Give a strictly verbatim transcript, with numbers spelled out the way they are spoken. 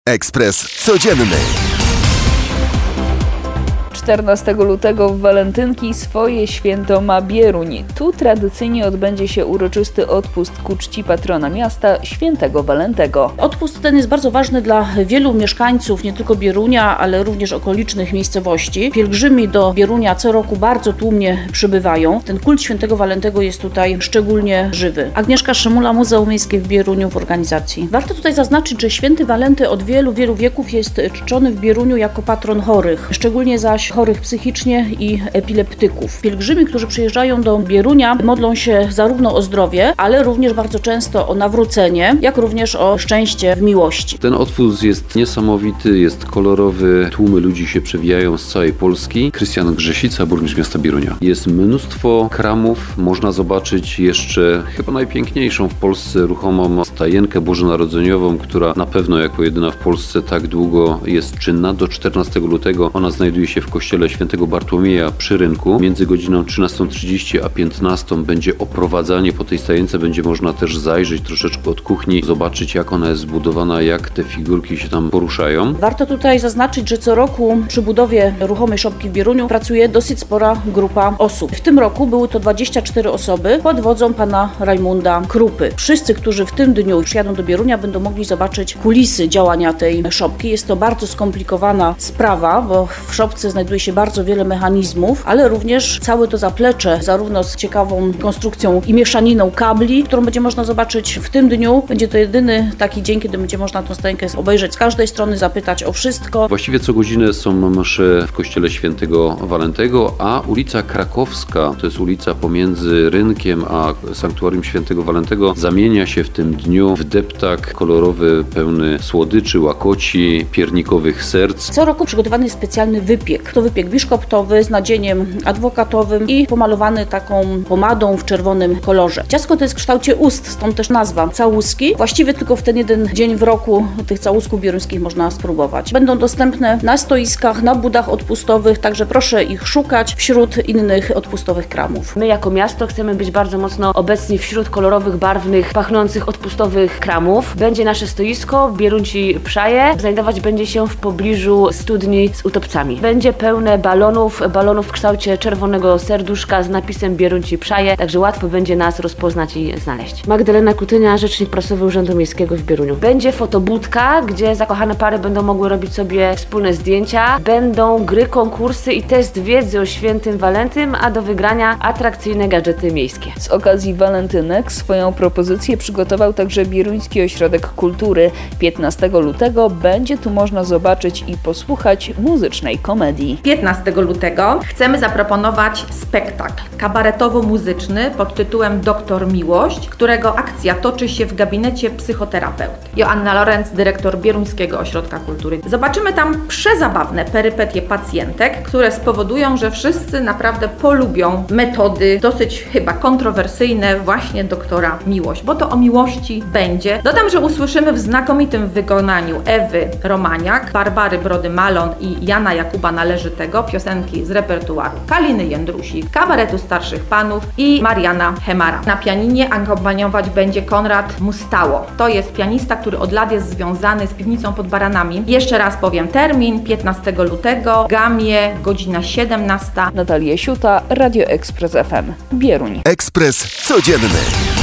Ekspres Codzienny. czternastego lutego w walentynki swoje święto ma Bieruń. Tu tradycyjnie odbędzie się uroczysty odpust ku czci patrona miasta, świętego Walentego. Odpust ten jest bardzo ważny dla wielu mieszkańców, nie tylko Bierunia, ale również okolicznych miejscowości. Pielgrzymi do Bierunia co roku bardzo tłumnie przybywają. Ten kult świętego Walentego jest tutaj szczególnie żywy. Agnieszka Szymula, Muzeum Miejskie w Bieruniu w organizacji. Warto tutaj zaznaczyć, że święty Walenty od wielu, wielu wieków jest czczony w Bieruniu jako patron chorych, szczególnie zaś chorych psychicznie i epileptyków. Pielgrzymi, którzy przyjeżdżają do Bierunia, modlą się zarówno o zdrowie, ale również bardzo często o nawrócenie, jak również o szczęście w miłości. Ten odpust jest niesamowity, jest kolorowy, tłumy ludzi się przewijają z całej Polski. Krystian Grzesica, burmistrz miasta Bierunia. Jest mnóstwo kramów, można zobaczyć jeszcze chyba najpiękniejszą w Polsce ruchomą stajenkę bożonarodzeniową, która na pewno jako jedyna w Polsce tak długo jest czynna. Do czternastego lutego ona znajduje się w kościele świętego Bartłomieja przy rynku. Między godziną trzynastą trzydzieści a piętnastą będzie oprowadzanie po tej stajence. Będzie można też zajrzeć troszeczkę od kuchni, zobaczyć jak ona jest zbudowana, jak te figurki się tam poruszają. Warto tutaj zaznaczyć, że co roku przy budowie ruchomej szopki w Bieruniu pracuje dosyć spora grupa osób. W tym roku były to dwadzieścia cztery osoby pod wodzą pana Rajmunda Krupy. Wszyscy, którzy w tym dniu przyjadą do Bierunia, będą mogli zobaczyć kulisy działania tej szopki. Jest to bardzo skomplikowana sprawa, bo w szopce znajduje się bardzo wiele mechanizmów, ale również całe to zaplecze, zarówno z ciekawą konstrukcją i mieszaniną kabli, którą będzie można zobaczyć w tym dniu. Będzie to jedyny taki dzień, kiedy będzie można tę stajenkę obejrzeć z każdej strony, zapytać o wszystko. Właściwie co godzinę są msze w kościele świętego Walentego, a ulica Krakowska, to jest ulica pomiędzy rynkiem a sanktuarium świętego Walentego, zamienia się w tym dniu w deptak kolorowy, pełny słodyczy, łakoci, piernikowych serc. Co roku przygotowany jest specjalny wypiek. To wypiek biszkoptowy z nadzieniem adwokatowym i pomalowany taką pomadą w czerwonym kolorze. Ciastko to jest w kształcie ust, stąd też nazwa całuski. Właściwie tylko w ten jeden dzień w roku tych całusków bieruńskich można spróbować. Będą dostępne na stoiskach, na budach odpustowych, także proszę ich szukać wśród innych odpustowych kramów. My jako miasto chcemy być bardzo mocno obecni wśród kolorowych, barwnych, pachnących odpustowych kramów. Będzie nasze stoisko w Bierunci Przaje. Znajdować będzie się w pobliżu studni z utopcami. Będzie pełne balonów, balonów w kształcie czerwonego serduszka z napisem Bierunci Przaje, także łatwo będzie nas rozpoznać i znaleźć. Magdalena Kutynia, rzecznik prasowy Urzędu Miejskiego w Bieruniu. Będzie fotobudka, gdzie zakochane pary będą mogły robić sobie wspólne zdjęcia. Będą gry, konkursy i test wiedzy o świętym Walentym, a do wygrania atrakcyjne gadżety miejskie. Z okazji walentynek swoją propozycję przygotował także Bieruński Ośrodek Kultury. piętnastego lutego będzie tu można zobaczyć i posłuchać muzycznej komedii. piętnastego lutego chcemy zaproponować spektakl kabaretowo-muzyczny pod tytułem Doktor Miłość, którego akcja toczy się w gabinecie psychoterapeuty. Joanna Lorenz, dyrektor Bieruńskiego Ośrodka Kultury. Zobaczymy tam przezabawne perypetie pacjentek, które spowodują, że wszyscy naprawdę polubią metody dosyć chyba kontrowersyjne właśnie doktora Miłość, bo to o miłości będzie. Dodam, że usłyszymy w znakomitym wykonaniu Ewy Romaniak, Barbary Brody-Malon i Jana Jakuba Należytego piosenki z repertuaru Kaliny Jędrusik, kabaretu Starszych Panów i Mariana Hemara. Na pianinie akompaniować będzie Konrad Mustało. To jest pianista, który od lat jest związany z piwnicą pod Baranami. Jeszcze raz powiem termin, piętnastego lutego, w Gamie, godzina siedemnasta. Natalia Siuta, Radio Ekspres F M, Bieruń. Ekspres Codzienny.